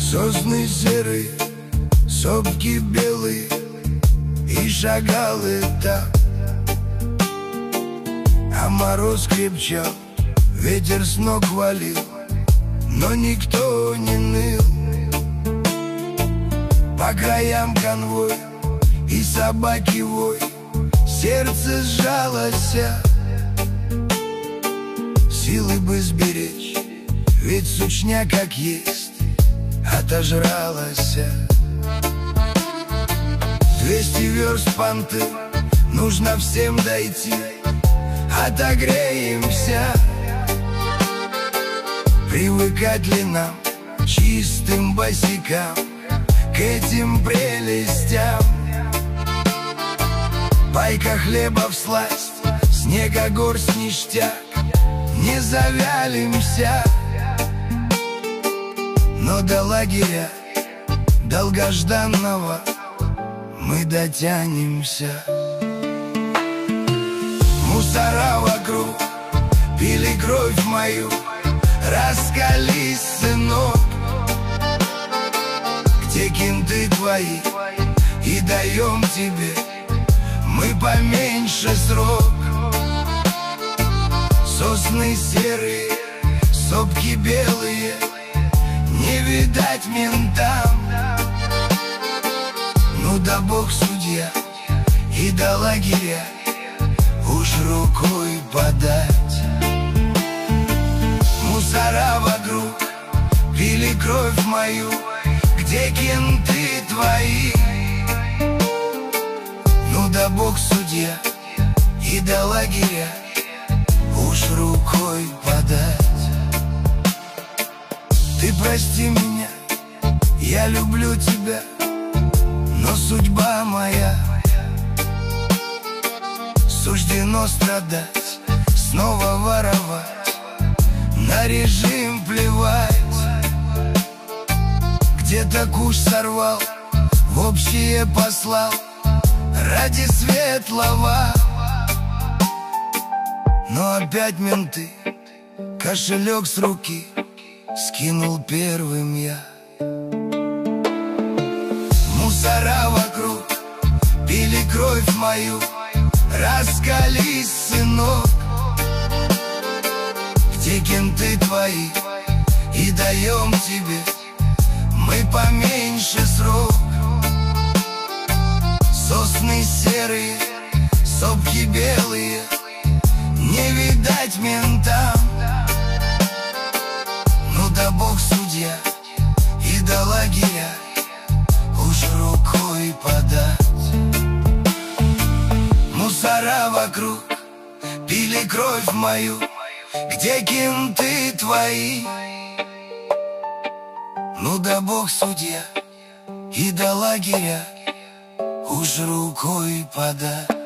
Сосны серые, сопки белые, и шагалы так. А мороз крепчал, ветер с ног валил, но никто не ныл. По краям конвой и собаки вой, сердце сжалось, силы бы сберечь, ведь сучня как есть отожралась. 200 верст понты, нужно всем дойти, отогреемся. Привыкать ли нам, чистым босикам, к этим прелестям? Пайка хлеба всласть, снега горсть ништяк, не завялимся. Но до лагеря долгожданного мы дотянемся. Мусора вокруг пили кровь мою, раскались, сынок. Где кенты твои, и даем тебе мы поменьше срок. Сосны серые, сопки белые, не видать ментам. Ну да Бог судья, и до лагеря уж рукой подать. Мусора вокруг пили кровь мою, где кенты твои? Ну да Бог судья, и до лагеря уж рукой подать. Ты прости меня, я люблю тебя, но судьба моя. Суждено страдать, снова воровать, на режим плевать. Где-то куш сорвал, в общее послал, ради светлого. Но опять менты, кошелек с руки скинул первым я. Мусора вокруг пили кровь мою, раскались, сынок. Где кенты твои, и даем тебе мы поменьше срок. Сосны серые, сопки белые, не видать ментам. Ну да Бог судья, и до лагеря уж рукой подать. Мусора вокруг пили кровь мою, где кенты твои? Ну да Бог судья, и до лагеря уж рукой подать.